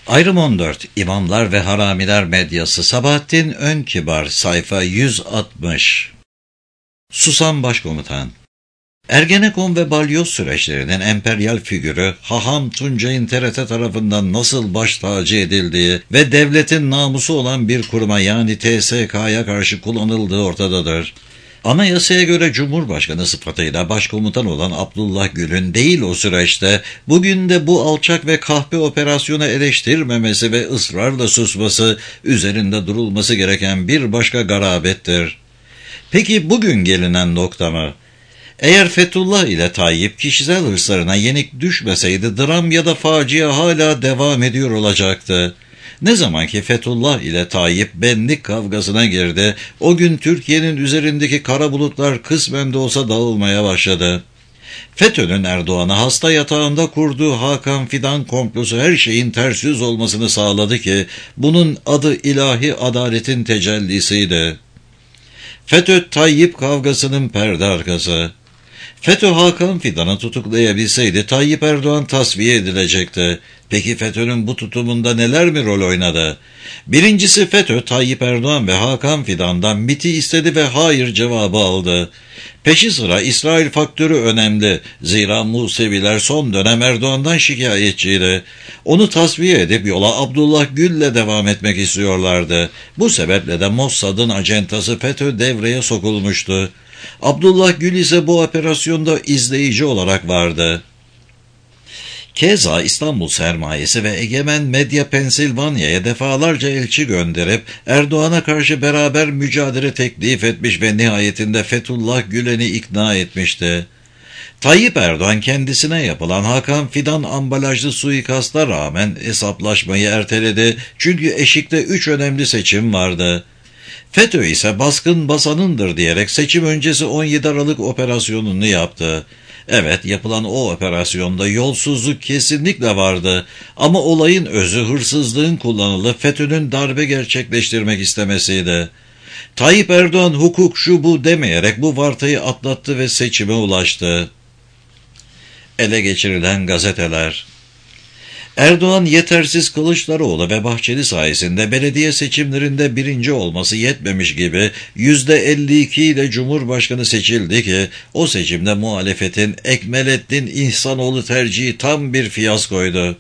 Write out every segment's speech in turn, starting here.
Ayrım 14. İmamlar ve Haramiler Medyası. Sabahattin Önkibar. Sayfa 160. Susan Başkomutan. Ergenekon ve balyoz süreçlerinin emperyal figürü Haham Tuncay'ın TRT tarafından nasıl baş tacı edildiği ve devletin namusu olan bir kuruma yani TSK'ya karşı kullanıldığı ortadadır. Anayasaya göre Cumhurbaşkanı sıfatıyla başkomutan olan Abdullah Gül'ün değil o süreçte bugün de bu alçak ve kahpe operasyonu eleştirmemesi ve ısrarla susması, üzerinde durulması gereken bir başka garabettir. Peki bugün gelinen nokta mı? Eğer Fethullah ile Tayyip kişisel hırslarına yenik düşmeseydi dram ya da facia hala devam ediyor olacaktı. Ne zaman ki Fethullah ile Tayyip benlik kavgasına girdi, o gün Türkiye'nin üzerindeki kara bulutlar kısmen de olsa dağılmaya başladı. FETÖ'nün Erdoğan'ı hasta yatağında kurduğu Hakan Fidan komplosu her şeyin ters yüz olmasını sağladı ki bunun adı ilahi adaletin tecellisiydi. FETÖ-Tayyip kavgasının perde arkası. FETÖ Hakan Fidan'ı tutuklayabilseydi Tayyip Erdoğan tasfiye edilecekti. Peki FETÖ'nün bu tutumunda neler mi rol oynadı? Birincisi FETÖ, Tayyip Erdoğan ve Hakan Fidan'dan MİT'i istedi ve hayır cevabı aldı. Peşi sıra İsrail faktörü önemli. Zira Museviler son dönem Erdoğan'dan şikayetçiydi. Onu tasfiye edip yola Abdullah Gül'le devam etmek istiyorlardı. Bu sebeple de Mossad'ın acentası FETÖ devreye sokulmuştu. Abdullah Gül ise bu operasyonda izleyici olarak vardı. Keza İstanbul sermayesi ve egemen medya Pensilvanya'ya defalarca elçi gönderip Erdoğan'a karşı beraber mücadele teklif etmiş ve nihayetinde Fethullah Gülen'i ikna etmişti. Tayyip Erdoğan kendisine yapılan Hakan Fidan ambalajlı suikasta rağmen hesaplaşmayı erteledi çünkü eşikte 3 önemli seçim vardı. FETÖ ise baskın basanındır diyerek seçim öncesi 17 Aralık operasyonunu yaptı. Evet, yapılan o operasyonda yolsuzluk kesinlikle vardı ama olayın özü hırsızlığın kullanılıp FETÖ'nün darbe gerçekleştirmek istemesiydi. Tayyip Erdoğan hukuk şu bu demeyerek bu vartayı atlattı ve seçime ulaştı. Ele geçirilen gazeteler. Erdoğan yetersiz Kılıçdaroğlu ve Bahçeli sayesinde belediye seçimlerinde birinci olması yetmemiş gibi %52 ile Cumhurbaşkanı seçildi ki o seçimde muhalefetin Ekmelettin İhsanoğlu tercihi tam bir fiyaskoydu.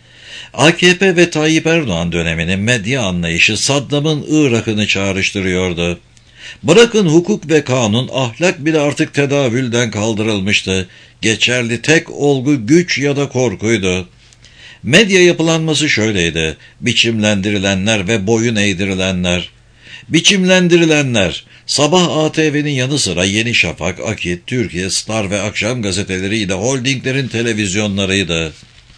AKP ve Tayyip Erdoğan döneminin medya anlayışı Saddam'ın Irak'ını çağrıştırıyordu. Bırakın hukuk ve kanun, ahlak bile artık tedavülden kaldırılmıştı. Geçerli tek olgu güç ya da korkuydu. Medya yapılanması şöyleydi: biçimlendirilenler ve boyun eğdirilenler. Biçimlendirilenler, sabah ATV'nin yanı sıra Yeni Şafak, Akit, Türkiye, Star ve Akşam gazeteleriyle holdinglerin televizyonlarıydı.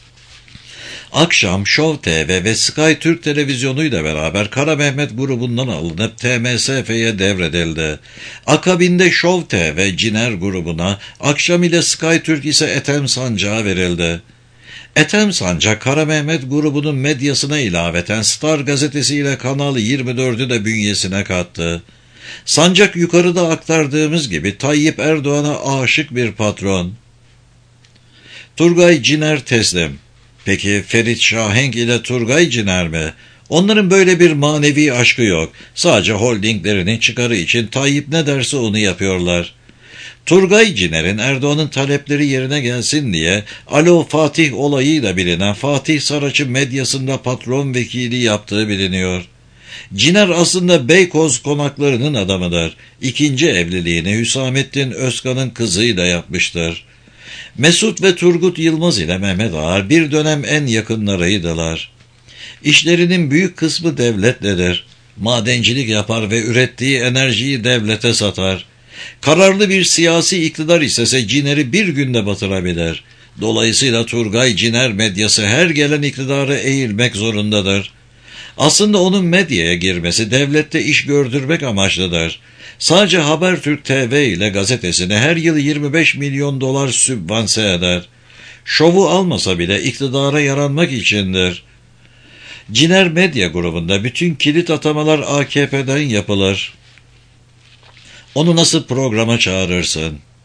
Akşam Show TV ve Sky Türk televizyonuyla beraber Kara Mehmet grubundan alınıp TMSF'ye devredildi. Akabinde Show TV Ciner grubuna, Akşam ile Sky Türk ise Ethem Sancak'a verildi. Ethem Sancak, Kara Mehmet grubunun medyasına ilaveten Star gazetesi ile Kanal 24'ü de bünyesine kattı. Sancak yukarıda aktardığımız gibi Tayyip Erdoğan'a aşık bir patron. Turgay Ciner teslim. Peki Ferit Şahenk ile Turgay Ciner mi? Onların böyle bir manevi aşkı yok. Sadece holdinglerinin çıkarı için Tayyip ne derse onu yapıyorlar. Turgay Ciner'in Erdoğan'ın talepleri yerine gelsin diye Alo Fatih olayıyla bilinen Fatih Saraç'ı medyasında patron vekili yaptığı biliniyor. Ciner aslında Beykoz konaklarının adamıdır. İkinci evliliğini Hüsamettin Özkan'ın kızıyla yapmıştır. Mesut ve Turgut Yılmaz ile Mehmet Ağar bir dönem en yakınlarıydılar. İşlerinin büyük kısmı devletledir. Madencilik yapar ve ürettiği enerjiyi devlete satar. Kararlı bir siyasi iktidar istese Ciner'i bir günde batırabilir. Dolayısıyla Turgay Ciner medyası her gelen iktidara eğilmek zorundadır. Aslında onun medyaya girmesi devlette iş gördürmek amaçlıdır. Sadece Habertürk TV ile gazetesine her yıl 25 milyon dolar sübvanse eder. Şovu almasa bile iktidara yaranmak içindir. Ciner Medya grubunda bütün kilit atamalar AKP'den yapılır. Onu nasıl programa çağırırsın?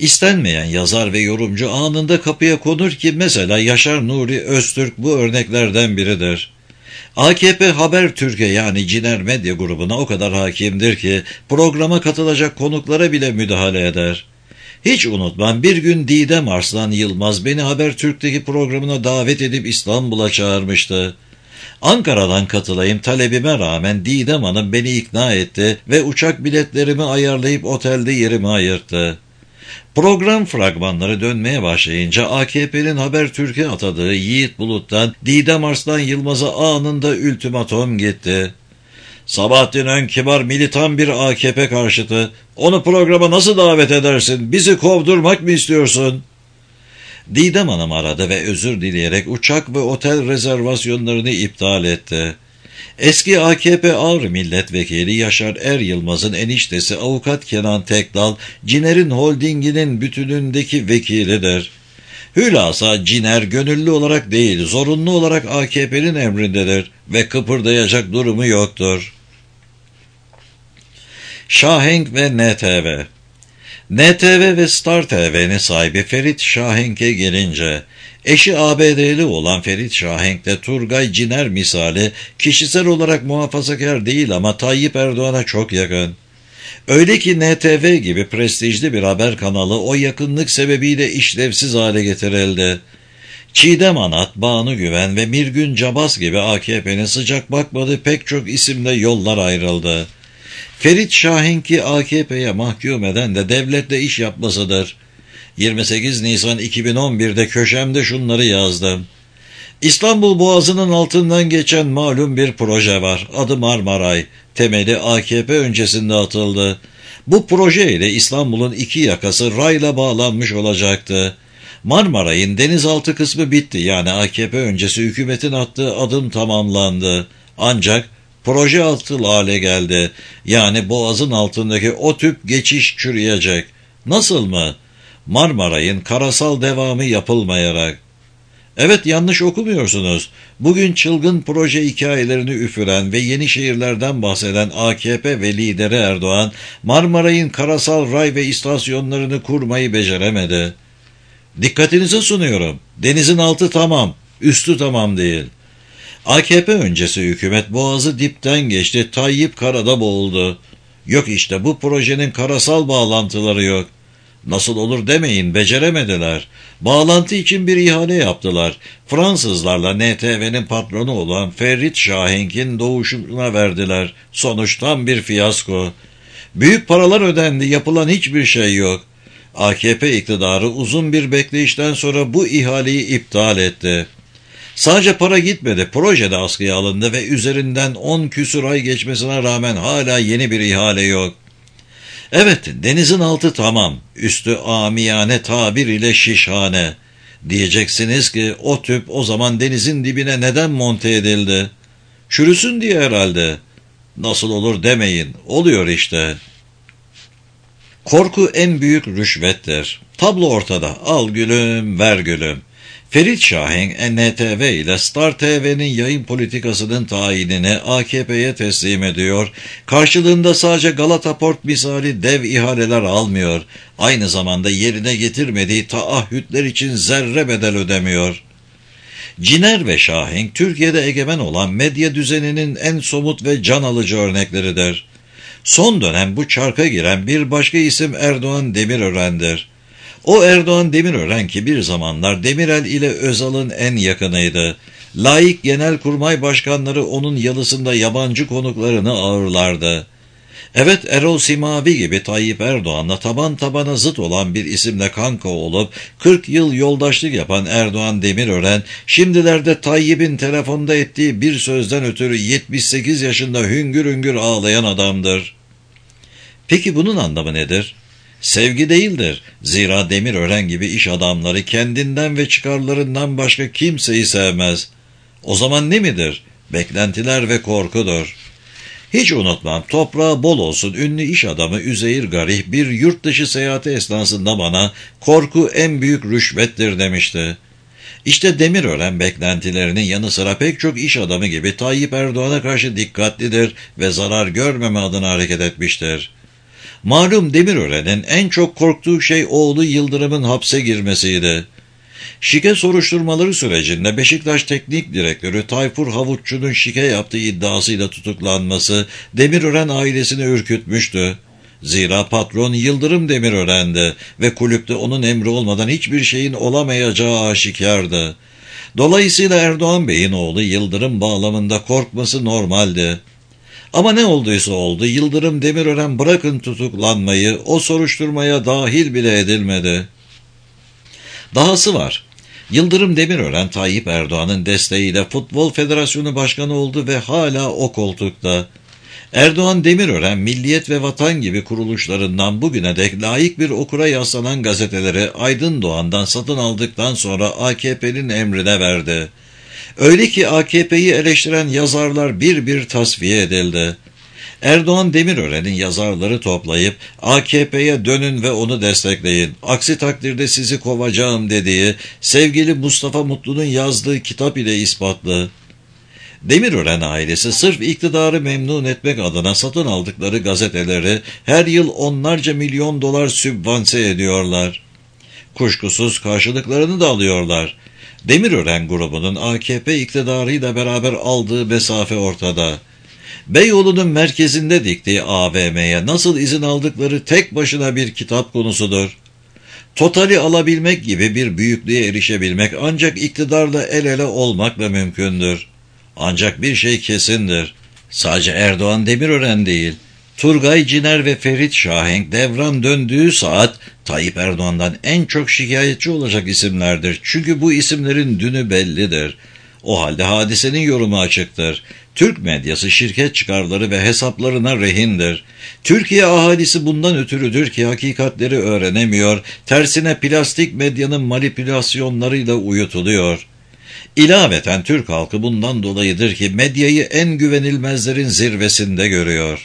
İstenmeyen yazar ve yorumcu anında kapıya konur ki mesela Yaşar Nuri Öztürk bu örneklerden biridir. AKP Habertürk'e yani Ciner Medya grubuna o kadar hakimdir ki programa katılacak konuklara bile müdahale eder. Hiç unutmam, bir gün Didem Arslan Yılmaz beni Habertürk'teki programına davet edip İstanbul'a çağırmıştı. Ankara'dan katılayım talebime rağmen Didem Hanım beni ikna etti ve uçak biletlerimi ayarlayıp otelde yerimi ayırttı. Program fragmanları dönmeye başlayınca AKP'nin Habertürk'e atadığı Yiğit Bulut'tan Didem Arslan Yılmaz'a anında ultimatom gitti. Sabahattin Önkibar militan bir AKP karşıtı. Onu programa nasıl davet edersin? Bizi kovdurmak mı istiyorsun? Didem Hanım aradı ve özür dileyerek uçak ve otel rezervasyonlarını iptal etti. Eski AKP Ağrı Milletvekili Yaşar Er Yılmaz'ın eniştesi avukat Kenan Tekdal, Ciner'in holdinginin bütünündeki vekilidir. Hülasa Ciner gönüllü olarak değil, zorunlu olarak AKP'nin emrindedir ve kıpırdayacak durumu yoktur. Şahenk ve NTV. NTV ve Star TV'nin sahibi Ferit Şahenk'e gelince, eşi ABD'li olan Ferit Şahenk'te Turgay Ciner misali kişisel olarak muhafazakar değil ama Tayyip Erdoğan'a çok yakın. Öyle ki NTV gibi prestijli bir haber kanalı o yakınlık sebebiyle işlevsiz hale getirildi. Çiğdem Anat, Banu Güven ve Mirgün Cabas gibi AKP'nin sıcak bakmadığı pek çok isimle yollar ayrıldı. Ferit Şahenk'i AKP'ye mahkum eden de devletle iş yapmasıdır. 28 Nisan 2011'de köşemde şunları yazdım. İstanbul Boğazı'nın altından geçen malum bir proje var. Adı Marmaray. Temeli AKP öncesinde atıldı. Bu proje ile İstanbul'un iki yakası rayla bağlanmış olacaktı. Marmaray'ın denizaltı kısmı bitti, yani AKP öncesi hükümetin attığı adım tamamlandı. Ancak proje atıl hale geldi. Yani Boğaz'ın altındaki o tüp geçiş çürüyecek. Nasıl mı? Marmaray'ın karasal devamı yapılmayarak. Evet, yanlış okumuyorsunuz. Bugün çılgın proje hikayelerini üfüren ve yeni şehirlerden bahseden AKP ve lideri Erdoğan, Marmaray'ın karasal ray ve istasyonlarını kurmayı beceremedi. Dikkatinize sunuyorum. Denizin altı tamam, üstü tamam değil. AKP öncesi hükümet Boğaz'ı dipten geçti, Tayyip karada boğuldu. Yok işte, bu projenin karasal bağlantıları yok. Nasıl olur demeyin, beceremediler. Bağlantı için bir ihale yaptılar. Fransızlarla NTV'nin patronu olan Ferit Şahenk'in doğuşuna verdiler. Sonuç tam bir fiyasko. Büyük paralar ödendi, yapılan hiçbir şey yok. AKP iktidarı uzun bir bekleyişten sonra bu ihaleyi iptal etti. Sadece para gitmedi, proje de askıya alındı ve üzerinden 10 küsur ay geçmesine rağmen hala yeni bir ihale yok. Evet, denizin altı tamam, üstü amiyane tabir ile şişhane. Diyeceksiniz ki o tüp o zaman denizin dibine neden monte edildi? Çürüsün diye herhalde. Nasıl olur demeyin, oluyor işte. Korku en büyük rüşvettir. Tablo ortada, al gülüm, ver gülüm. Ferit Şahenk, NTV ile Star TV'nin yayın politikasının tayinini AKP'ye teslim ediyor. Karşılığında sadece Galata Port misali dev ihaleler almıyor. Aynı zamanda yerine getirmediği taahhütler için zerre bedel ödemiyor. Ciner ve Şahenk, Türkiye'de egemen olan medya düzeninin en somut ve can alıcı örnekleridir. Son dönem bu çarka giren bir başka isim Erdoğan Demirören'dir. O Erdoğan Demirören ki bir zamanlar Demirel ile Özal'ın en yakınıydı. Laik genelkurmay başkanları onun yalısında yabancı konuklarını ağırlardı. Evet, Erol Simavi gibi Tayyip Erdoğan'la taban tabana zıt olan bir isimle kanka olup 40 yıl yoldaşlık yapan Erdoğan Demirören, şimdilerde Tayyip'in telefonda ettiği bir sözden ötürü 78 yaşında hüngür hüngür ağlayan adamdır. Peki bunun anlamı nedir? Sevgi değildir. Zira Demirören gibi iş adamları kendinden ve çıkarlarından başka kimseyi sevmez. O zaman ne midir? Beklentiler ve korkudur. Hiç unutmam, toprağı bol olsun ünlü iş adamı Üzeyir Garih bir yurt dışı seyahati esnasında bana korku en büyük rüşvettir demişti. İşte Demirören beklentilerinin yanı sıra pek çok iş adamı gibi Tayyip Erdoğan'a karşı dikkatlidir ve zarar görmeme adına hareket etmiştir. Malum Demirören'in en çok korktuğu şey oğlu Yıldırım'ın hapse girmesiydi. Şike soruşturmaları sürecinde Beşiktaş Teknik Direktörü Tayfur Havutçu'nun şike yaptığı iddiasıyla tutuklanması Demirören ailesini ürkütmüştü. Zira patron Yıldırım Demirören'di ve kulüpte onun emri olmadan hiçbir şeyin olamayacağı aşikardı. Dolayısıyla Erdoğan Bey'in oğlu Yıldırım bağlamında korkması normaldi. Ama ne olduysa oldu, Yıldırım Demirören bırakın tutuklanmayı, o soruşturmaya dahil bile edilmedi. Dahası var. Yıldırım Demirören, Tayyip Erdoğan'ın desteğiyle Futbol Federasyonu Başkanı oldu ve hala o koltukta. Erdoğan Demirören, Milliyet ve Vatan gibi kuruluşlarından bugüne dek layık bir okura yaslanan gazeteleri Aydın Doğan'dan satın aldıktan sonra AKP'nin emrine verdi. Öyle ki AKP'yi eleştiren yazarlar bir bir tasfiye edildi. Erdoğan Demirören'in yazarları toplayıp AKP'ye dönün ve onu destekleyin, aksi takdirde sizi kovacağım dediği sevgili Mustafa Mutlu'nun yazdığı kitap ile ispatlı. Demirören ailesi sırf iktidarı memnun etmek adına satın aldıkları gazeteleri her yıl onlarca milyon dolar sübvanse ediyorlar. Kuşkusuz karşılıklarını da alıyorlar. Demirören grubunun AKP iktidarıyla beraber aldığı mesafe ortada. Beyoğlu'nun merkezinde diktiği AVM'ye nasıl izin aldıkları tek başına bir kitap konusudur. Totali alabilmek gibi bir büyüklüğe erişebilmek ancak iktidarla el ele olmakla mümkündür. Ancak bir şey kesindir. Sadece Erdoğan Demirören değil, Turgay Ciner ve Ferit Şahenk devran döndüğü saat Tayyip Erdoğan'dan en çok şikayetçi olacak isimlerdir. Çünkü bu isimlerin dünü bellidir. O halde hadisenin yorumu açıktır. Türk medyası şirket çıkarları ve hesaplarına rehindir. Türkiye ahalisi bundan ötürüdür ki hakikatleri öğrenemiyor, tersine plastik medyanın manipülasyonlarıyla uyutuluyor. İlaveten Türk halkı bundan dolayıdır ki medyayı en güvenilmezlerin zirvesinde görüyor.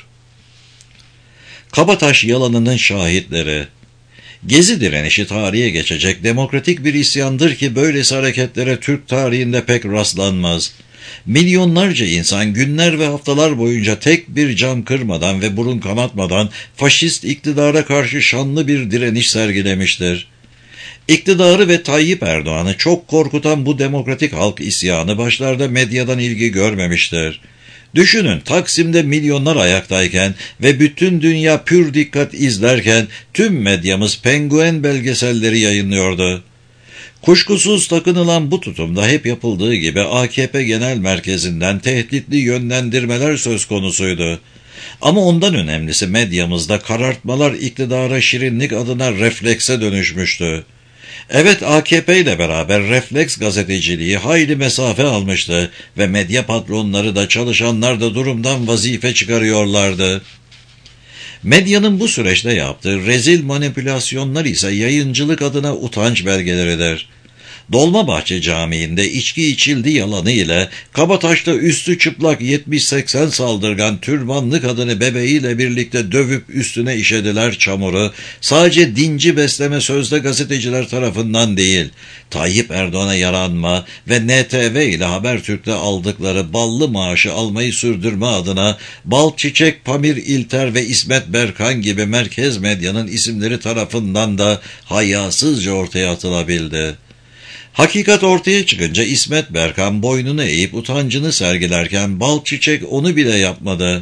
Kabataş yalanının şahitleri. Gezi direnişi tarihe geçecek demokratik bir isyandır ki böylesi hareketlere Türk tarihinde pek rastlanmaz. Milyonlarca insan günler ve haftalar boyunca tek bir cam kırmadan ve burun kanatmadan faşist iktidara karşı şanlı bir direniş sergilemiştir. İktidarı ve Tayyip Erdoğan'ı çok korkutan bu demokratik halk isyanı başlarda medyadan ilgi görmemiştir. Düşünün, Taksim'de milyonlar ayaktayken ve bütün dünya pür dikkat izlerken tüm medyamız penguen belgeselleri yayınlıyordu. Kuşkusuz takınılan bu tutumda hep yapıldığı gibi AKP Genel Merkezi'nden tehditli yönlendirmeler söz konusuydu. Ama ondan önemlisi medyamızda karartmalar iktidara şirinlik adına reflekse dönüşmüştü. Evet, AKP ile beraber refleks gazeteciliği hayli mesafe almıştı ve medya patronları da çalışanlar da durumdan vazife çıkarıyorlardı. Medyanın bu süreçte yaptığı rezil manipülasyonlar ise yayıncılık adına utanç belgeleridir. Dolmabahçe Camii'nde içki içildi yalanı ile Kabataş'ta üstü çıplak 70-80 saldırgan türbanlı kadını bebeğiyle birlikte dövüp üstüne işediler çamuru, sadece dinci besleme sözde gazeteciler tarafından değil, Tayyip Erdoğan'a yaranma ve NTV ile Habertürk'te aldıkları ballı maaşı almayı sürdürme adına Bal Çiçek, Pamir İlter ve İsmet Berkan gibi merkez medyanın isimleri tarafından da hayasızca ortaya atılabildi. Hakikat ortaya çıkınca İsmet Berkan boynunu eğip utancını sergilerken Bal Çiçek onu bile yapmadı.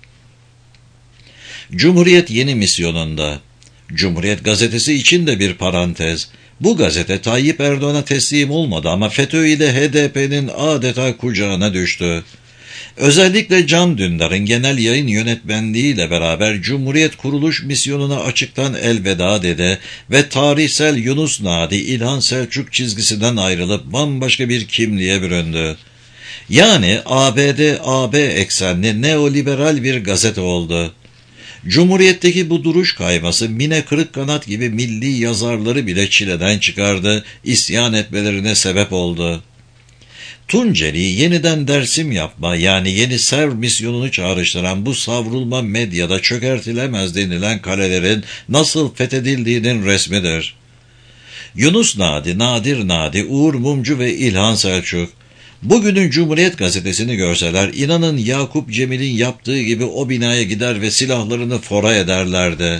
Cumhuriyet yeni misyonunda. Cumhuriyet gazetesi için de bir parantez. Bu gazete Tayyip Erdoğan'a teslim olmadı ama FETÖ ile HDP'nin adeta kucağına düştü. Özellikle Can Dündar'ın genel yayın yönetmenliğiyle beraber Cumhuriyet kuruluş misyonuna açıktan elveda dedi ve tarihsel Yunus Nadi İlhan Selçuk çizgisinden ayrılıp bambaşka bir kimliğe büründü. Yani ABD-AB eksenli neoliberal bir gazete oldu. Cumhuriyetteki bu duruş kayması Mine Kırıkkanat gibi milli yazarları bile çileden çıkardı, isyan etmelerine sebep oldu. Tunceli'yi yeniden dersim yapma, yani yeni Serv misyonunu çağrıştıran bu savrulma medyada çökertilemez denilen kalelerin nasıl fethedildiğinin resmidir. Yunus Nadi, Nadir Nadi, Uğur Mumcu ve İlhan Selçuk. Bugünün Cumhuriyet gazetesini görseler, inanın Yakup Cemil'in yaptığı gibi o binaya gider ve silahlarını fora ederlerdi.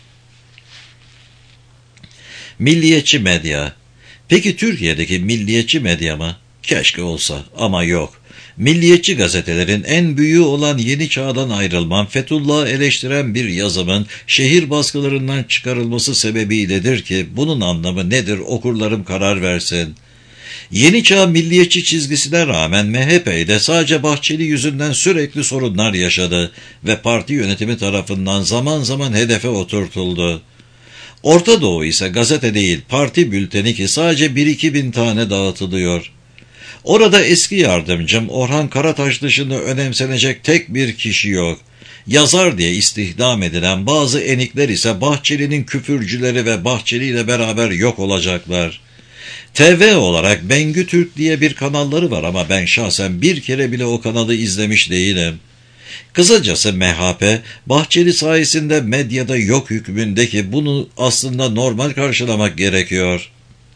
Milliyetçi medya. Peki Türkiye'deki milliyetçi medya mı? Keşke olsa ama yok. Milliyetçi gazetelerin en büyüğü olan Yeni Çağ'dan ayrılmam, Fethullah'ı eleştiren bir yazımın şehir baskılarından çıkarılması sebebiyledir ki bunun anlamı nedir okurlarım karar versin. Yeni Çağ milliyetçi çizgisine rağmen MHP'de sadece Bahçeli yüzünden sürekli sorunlar yaşadı ve parti yönetimi tarafından zaman zaman hedefe oturtuldu. Orta Doğu ise gazete değil parti bülteni ki sadece 1-2 bin tane dağıtılıyor. Orada eski yardımcım Orhan Karataş dışında önemsenecek tek bir kişi yok. Yazar diye istihdam edilen bazı enikler ise Bahçeli'nin küfürcüleri ve Bahçeli ile beraber yok olacaklar. TV olarak Bengü Türk diye bir kanalları var ama ben şahsen bir kere bile o kanalı izlemiş değilim. Kısacası MHP, Bahçeli sayesinde medyada yok hükmündeki bunu aslında normal karşılamak gerekiyor.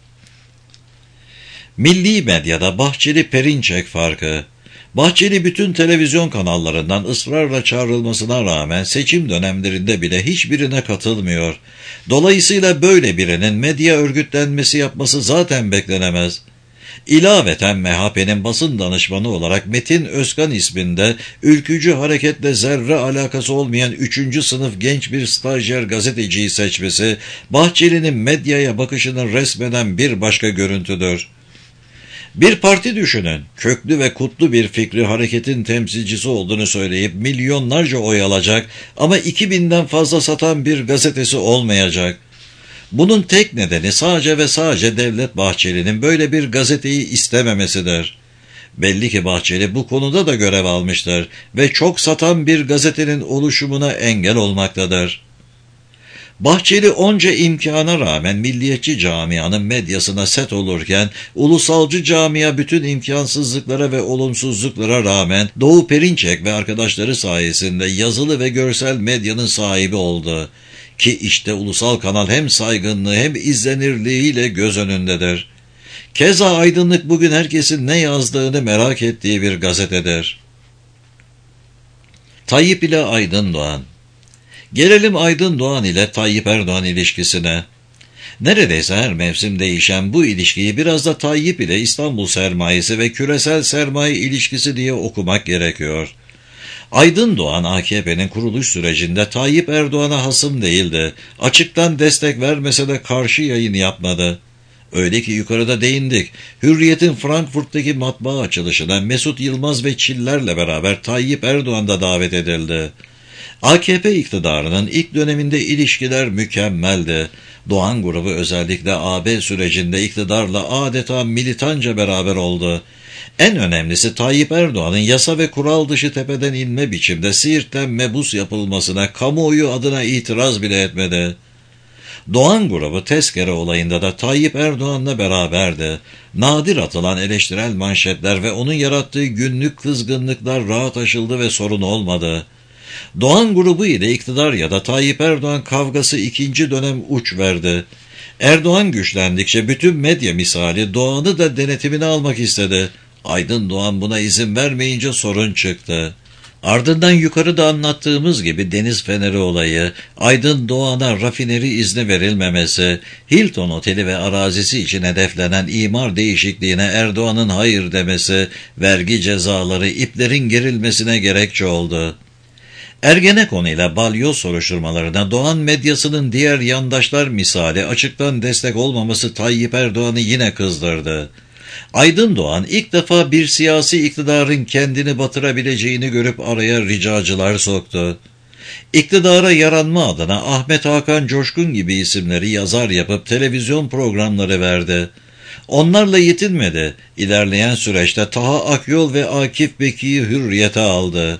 Milli medyada Bahçeli-Perinçek farkı. Bahçeli bütün televizyon kanallarından ısrarla çağrılmasına rağmen seçim dönemlerinde bile hiçbirine katılmıyor. Dolayısıyla böyle birinin medya örgütlenmesi yapması zaten beklenemez. İlaveten MHP'nin basın danışmanı olarak Metin Özkan isminde ülkücü hareketle zerre alakası olmayan 3. sınıf genç bir stajyer gazeteciyi seçmesi, Bahçeli'nin medyaya bakışını resmeden bir başka görüntüdür. Bir parti düşünün, köklü ve kutlu bir fikri hareketin temsilcisi olduğunu söyleyip milyonlarca oy alacak ama 2000'den fazla satan bir gazetesi olmayacak. Bunun tek nedeni sadece ve sadece Devlet Bahçeli'nin böyle bir gazeteyi istememesidir. Belli ki Bahçeli bu konuda da görev almıştır ve çok satan bir gazetenin oluşumuna engel olmaktadır. Bahçeli onca imkana rağmen milliyetçi camianın medyasına set olurken, ulusalcı camia bütün imkansızlıklara ve olumsuzluklara rağmen Doğu Perinçek ve arkadaşları sayesinde yazılı ve görsel medyanın sahibi oldu. Ki işte ulusal kanal hem saygınlığı hem izlenirliğiyle göz önündedir. Keza Aydınlık bugün herkesin ne yazdığını merak ettiği bir gazetedir. Tayyip ile Aydın Doğan. Gelelim Aydın Doğan ile Tayyip Erdoğan ilişkisine. Neredeyse her mevsim değişen bu ilişkiyi biraz da Tayyip ile İstanbul sermayesi ve küresel sermaye ilişkisi diye okumak gerekiyor. Aydın Doğan AKP'nin kuruluş sürecinde Tayyip Erdoğan'a hasım değildi. Açıktan destek vermese de karşı yayın yapmadı. Öyle ki yukarıda değindik. Hürriyet'in Frankfurt'taki matbaa açılışına Mesut Yılmaz ve Çiller'le beraber Tayyip Erdoğan da davet edildi. AKP iktidarının ilk döneminde ilişkiler mükemmeldi. Doğan grubu özellikle AB sürecinde iktidarla adeta militanca beraber oldu. En önemlisi Tayyip Erdoğan'ın yasa ve kural dışı tepeden inme biçimde Siirt'ten mebus yapılmasına kamuoyu adına itiraz bile etmedi. Doğan grubu tezkere olayında da Tayyip Erdoğan'la beraberdi. Nadir atılan eleştirel manşetler ve onun yarattığı günlük kızgınlıklar rahat aşıldı ve sorun olmadı. Doğan grubu ile iktidar ya da Tayyip Erdoğan kavgası ikinci dönem uç verdi. Erdoğan güçlendikçe bütün medya misali Doğan'ı da denetimine almak istedi. Aydın Doğan buna izin vermeyince sorun çıktı. Ardından yukarıda anlattığımız gibi Deniz Feneri olayı, Aydın Doğan'a rafineri izni verilmemesi, Hilton Oteli ve arazisi için hedeflenen imar değişikliğine Erdoğan'ın hayır demesi, vergi cezaları iplerin gerilmesine gerekçe oldu. Ergenekon ile balyoz soruşturmalarına Doğan medyasının diğer yandaşlar misali açıktan destek olmaması Tayyip Erdoğan'ı yine kızdırdı. Aydın Doğan ilk defa bir siyasi iktidarın kendini batırabileceğini görüp araya ricacılar soktu. İktidara yaranma adına Ahmet Hakan Coşkun gibi isimleri yazar yapıp televizyon programları verdi. Onlarla yetinmedi. İlerleyen süreçte Taha Akyol ve Akif Beki'yi Hürriyet'e aldı.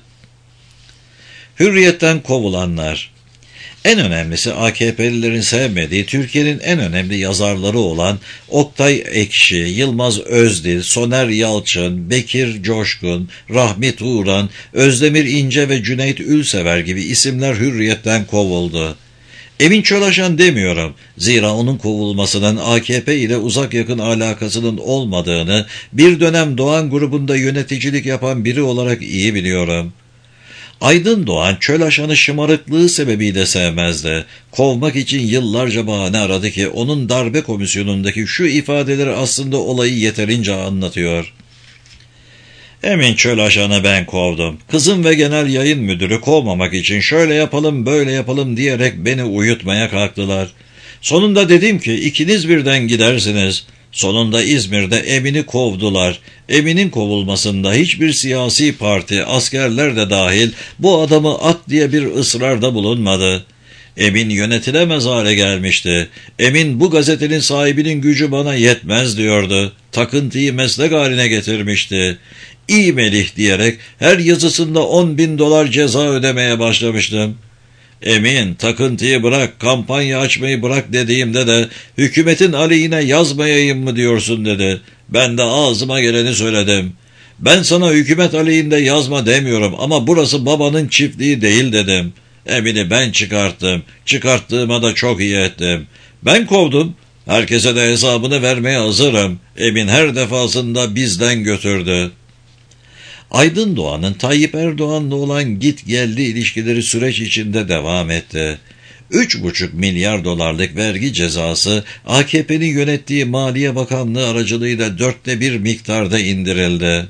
Hürriyet'ten kovulanlar. En önemlisi AKP'lilerin sevmediği Türkiye'nin en önemli yazarları olan Oktay Ekşi, Yılmaz Özdil, Soner Yalçın, Bekir Coşkun, Rahmi Turan, Özdemir İnce ve Cüneyt Ülsever gibi isimler Hürriyet'ten kovuldu. Emin Çolaşan demiyorum. Zira onun kovulmasının AKP ile uzak yakın alakasının olmadığını bir dönem Doğan grubunda yöneticilik yapan biri olarak iyi biliyorum. Aydın Doğan Çolaşan'ı şımarıklığı sebebiyle sevmezdi. Kovmak için yıllarca bahane aradı ki onun darbe komisyonundaki şu ifadeleri aslında olayı yeterince anlatıyor. Emin Çolaşan'ı ben kovdum. Kızım ve genel yayın müdürü kovmamak için şöyle yapalım böyle yapalım diyerek beni uyutmaya kalktılar. Sonunda dedim ki ikiniz birden gidersiniz. Sonunda İzmir'de Emin'i kovdular. Emin'in kovulmasında hiçbir siyasi parti, askerler de dahil bu adamı at diye bir ısrarda bulunmadı. Emin yönetilemez hale gelmişti. Emin bu gazetenin sahibinin gücü bana yetmez diyordu. Takıntıyı meslek haline getirmişti. İyi Melih diyerek her yazısında $10.000 ceza ödemeye başlamıştım. Emin takıntıyı bırak, kampanya açmayı bırak dediğimde de hükümetin aleyhine yazmayayım mı diyorsun dedi. Ben de ağzıma geleni söyledim. Ben sana hükümet aleyhinde yazma demiyorum ama burası babanın çiftliği değil dedim. Emin'i ben çıkarttım. Çıkarttığıma da çok iyi ettim. Ben kovdum. Herkese de hesabını vermeye hazırım. Emin her defasında bizden götürdü. Aydın Doğan'ın Tayyip Erdoğan'la olan git geldi ilişkileri süreç içinde devam etti. 3,5 milyar dolarlık vergi cezası AKP'nin yönettiği Maliye Bakanlığı aracılığıyla 1/4 miktarda indirildi.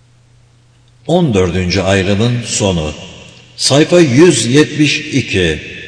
14. ayrımın sonu. Sayfa 172.